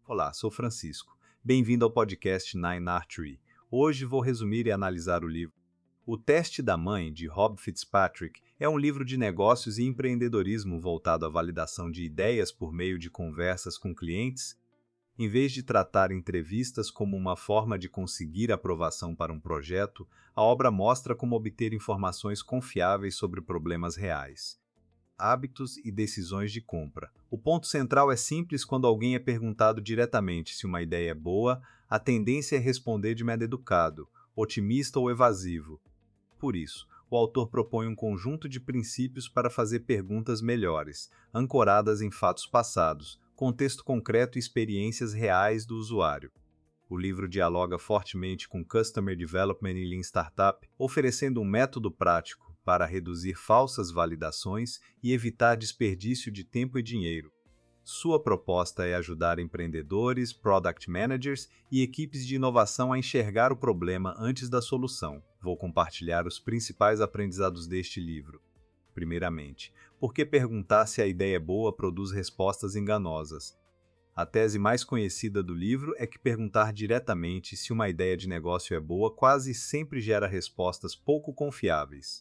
Olá, sou Francisco. Bem-vindo ao podcast Nine Archery. Hoje vou resumir e analisar o livro O Teste da Mãe, de Rob Fitzpatrick. É um livro de negócios e empreendedorismo voltado à validação de ideias por meio de conversas com clientes. Em vez de tratar entrevistas como uma forma de conseguir aprovação para um projeto, a obra mostra como obter informações confiáveis sobre problemas reais. Hábitos e decisões de compra. O ponto central é simples: quando alguém é perguntado diretamente se uma ideia é boa, a tendência é responder de modo educado, otimista ou evasivo. Por isso, o autor propõe um conjunto de princípios para fazer perguntas melhores, ancoradas em fatos passados, contexto concreto e experiências reais do usuário. O livro dialoga fortemente com Customer Development e Lean Startup, oferecendo um método prático para reduzir falsas validações e evitar desperdício de tempo e dinheiro. Sua proposta é ajudar empreendedores, product managers e equipes de inovação a enxergar o problema antes da solução. Vou compartilhar os principais aprendizados deste livro. Primeiramente, por que perguntar se a ideia é boa produz respostas enganosas? A tese mais conhecida do livro é que perguntar diretamente se uma ideia de negócio é boa quase sempre gera respostas pouco confiáveis.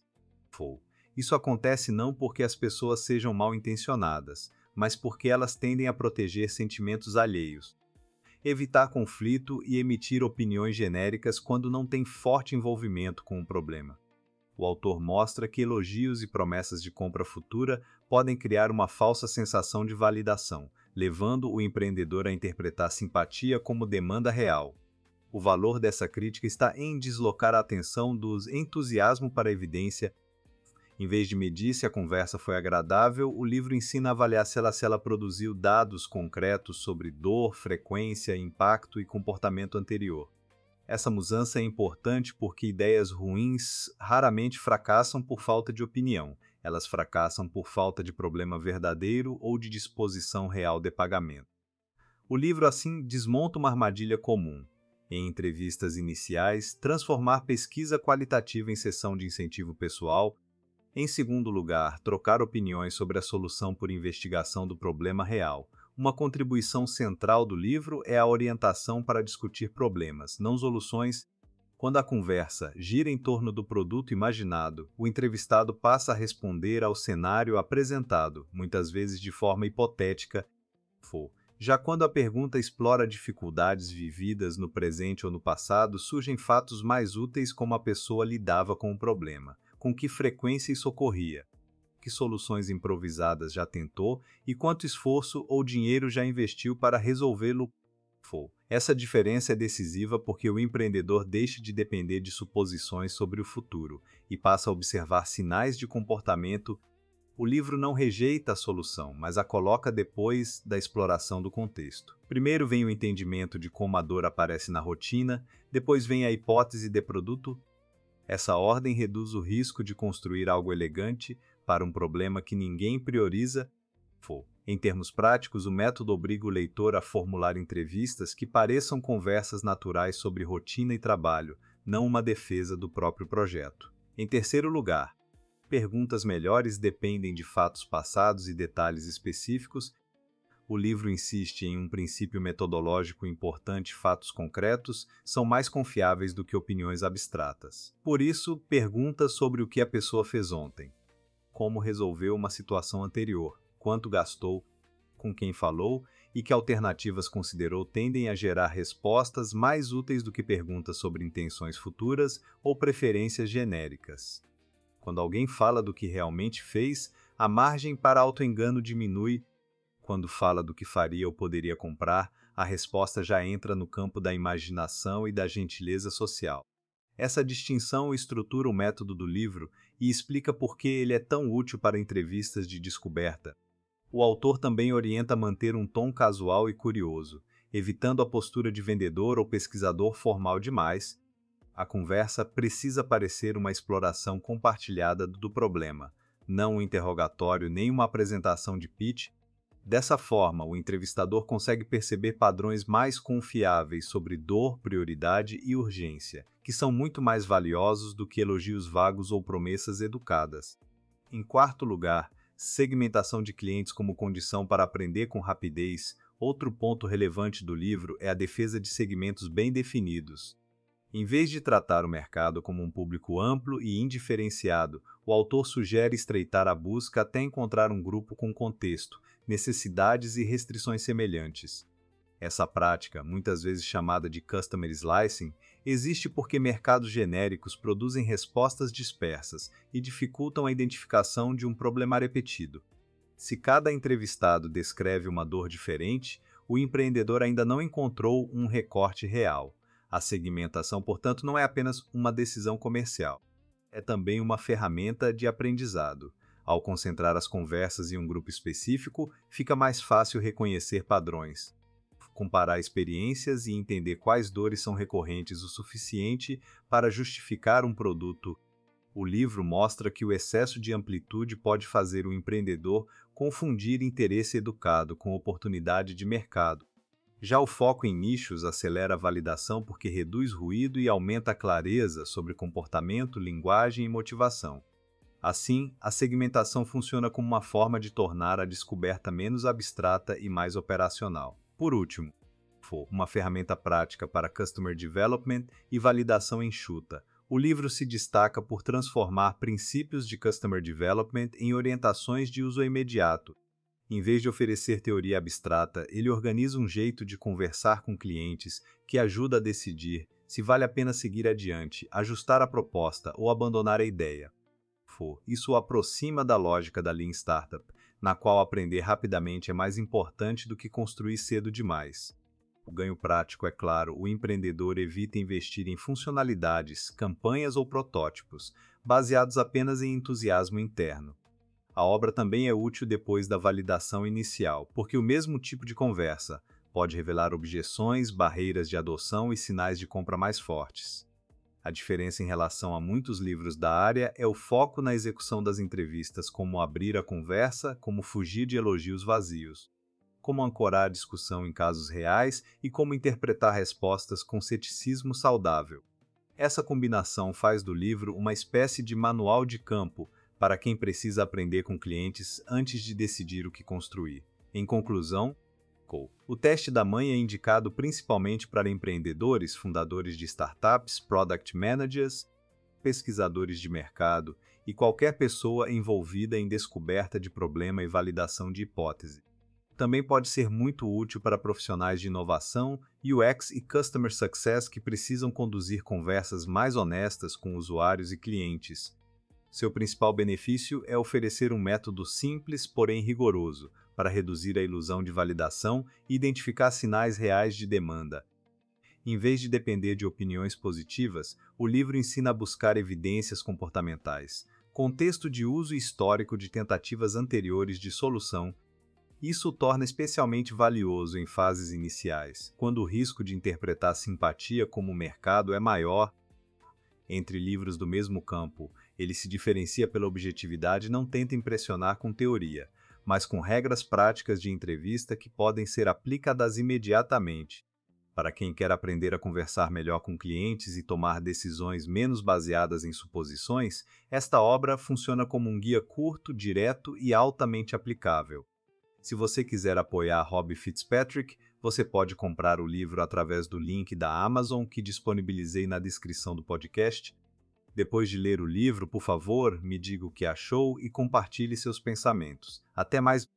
Isso acontece não porque as pessoas sejam mal intencionadas, mas porque elas tendem a proteger sentimentos alheios, evitar conflito e emitir opiniões genéricas quando não tem forte envolvimento com o problema. O autor mostra que elogios e promessas de compra futura podem criar uma falsa sensação de validação, levando o empreendedor a interpretar simpatia como demanda real. O valor dessa crítica está em deslocar a atenção dos entusiasmo para a evidência. Em vez de medir se a conversa foi agradável, o livro ensina a avaliar se ela produziu dados concretos sobre dor, frequência, impacto e comportamento anterior. Essa mudança é importante porque ideias ruins raramente fracassam por falta de opinião. Elas fracassam por falta de problema verdadeiro ou de disposição real de pagamento. O livro, assim, desmonta uma armadilha comum. Em entrevistas iniciais, transformar pesquisa qualitativa em sessão de incentivo pessoal. Em segundo lugar, trocar opiniões sobre a solução por investigação do problema real. Uma contribuição central do livro é a orientação para discutir problemas, não soluções. Quando a conversa gira em torno do produto imaginado, o entrevistado passa a responder ao cenário apresentado, muitas vezes de forma hipotética. Já quando a pergunta explora dificuldades vividas no presente ou no passado, surgem fatos mais úteis: como a pessoa lidava com o problema, com que frequência isso ocorria, que soluções improvisadas já tentou e quanto esforço ou dinheiro já investiu para resolvê-lo. Essa diferença é decisiva porque o empreendedor deixa de depender de suposições sobre o futuro e passa a observar sinais de comportamento. O livro não rejeita a solução, mas a coloca depois da exploração do contexto. Primeiro vem o entendimento de como a dor aparece na rotina, depois vem a hipótese de produto. Essa ordem reduz o risco de construir algo elegante para um problema que ninguém prioriza. Em termos práticos, o método obriga o leitor a formular entrevistas que pareçam conversas naturais sobre rotina e trabalho, não uma defesa do próprio projeto. Em terceiro lugar, perguntas melhores dependem de fatos passados e detalhes específicos. O livro insiste em um princípio metodológico importante: fatos concretos são mais confiáveis do que opiniões abstratas. Por isso, perguntas sobre o que a pessoa fez ontem, como resolveu uma situação anterior, quanto gastou, com quem falou e que alternativas considerou tendem a gerar respostas mais úteis do que perguntas sobre intenções futuras ou preferências genéricas. Quando alguém fala do que realmente fez, a margem para autoengano diminui. Quando fala do que faria ou poderia comprar, a resposta já entra no campo da imaginação e da gentileza social. Essa distinção estrutura o método do livro e explica por que ele é tão útil para entrevistas de descoberta. O autor também orienta a manter um tom casual e curioso, evitando a postura de vendedor ou pesquisador formal demais. A conversa precisa parecer uma exploração compartilhada do problema, não um interrogatório nem uma apresentação de pitch. Dessa forma, o entrevistador consegue perceber padrões mais confiáveis sobre dor, prioridade e urgência, que são muito mais valiosos do que elogios vagos ou promessas educadas. Em quarto lugar, segmentação de clientes como condição para aprender com rapidez. Outro ponto relevante do livro é a defesa de segmentos bem definidos. Em vez de tratar o mercado como um público amplo e indiferenciado, o autor sugere estreitar a busca até encontrar um grupo com contexto, necessidades e restrições semelhantes. Essa prática, muitas vezes chamada de Customer Slicing, existe porque mercados genéricos produzem respostas dispersas e dificultam a identificação de um problema repetido. Se cada entrevistado descreve uma dor diferente, o empreendedor ainda não encontrou um recorte real. A segmentação, portanto, não é apenas uma decisão comercial, é também uma ferramenta de aprendizado. Ao concentrar as conversas em um grupo específico, fica mais fácil reconhecer padrões, comparar experiências e entender quais dores são recorrentes o suficiente para justificar um produto. O livro mostra que o excesso de amplitude pode fazer o empreendedor confundir interesse educado com oportunidade de mercado. Já o foco em nichos acelera a validação porque reduz ruído e aumenta a clareza sobre comportamento, linguagem e motivação. Assim, a segmentação funciona como uma forma de tornar a descoberta menos abstrata e mais operacional. Por último, uma ferramenta prática para Customer Development e validação enxuta. O livro se destaca por transformar princípios de Customer Development em orientações de uso imediato. Em vez de oferecer teoria abstrata, ele organiza um jeito de conversar com clientes que ajuda a decidir se vale a pena seguir adiante, ajustar a proposta ou abandonar a ideia. Isso o aproxima da lógica da Lean Startup, na qual aprender rapidamente é mais importante do que construir cedo demais. O ganho prático, é claro, o empreendedor evita investir em funcionalidades, campanhas ou protótipos, baseados apenas em entusiasmo interno. A obra também é útil depois da validação inicial, porque o mesmo tipo de conversa pode revelar objeções, barreiras de adoção e sinais de compra mais fortes. A diferença em relação a muitos livros da área é o foco na execução das entrevistas, como abrir a conversa, como fugir de elogios vazios, como ancorar a discussão em casos reais e como interpretar respostas com ceticismo saudável. Essa combinação faz do livro uma espécie de manual de campo para quem precisa aprender com clientes antes de decidir o que construir. Em conclusão, o teste da mãe é indicado principalmente para empreendedores, fundadores de startups, product managers, pesquisadores de mercado e qualquer pessoa envolvida em descoberta de problema e validação de hipótese. Também pode ser muito útil para profissionais de inovação, UX e Customer Success que precisam conduzir conversas mais honestas com usuários e clientes. Seu principal benefício é oferecer um método simples, porém rigoroso, para reduzir a ilusão de validação e identificar sinais reais de demanda. Em vez de depender de opiniões positivas, o livro ensina a buscar evidências comportamentais, contexto de uso histórico de tentativas anteriores de solução. Isso o torna especialmente valioso em fases iniciais, quando o risco de interpretar simpatia como mercado é maior. Entre livros do mesmo campo, ele se diferencia pela objetividade e não tenta impressionar com teoria, mas com regras práticas de entrevista que podem ser aplicadas imediatamente. Para quem quer aprender a conversar melhor com clientes e tomar decisões menos baseadas em suposições, esta obra funciona como um guia curto, direto e altamente aplicável. Se você quiser apoiar Rob Fitzpatrick, você pode comprar o livro através do link da Amazon que disponibilizei na descrição do podcast. Depois de ler o livro, por favor, me diga o que achou e compartilhe seus pensamentos. Até mais!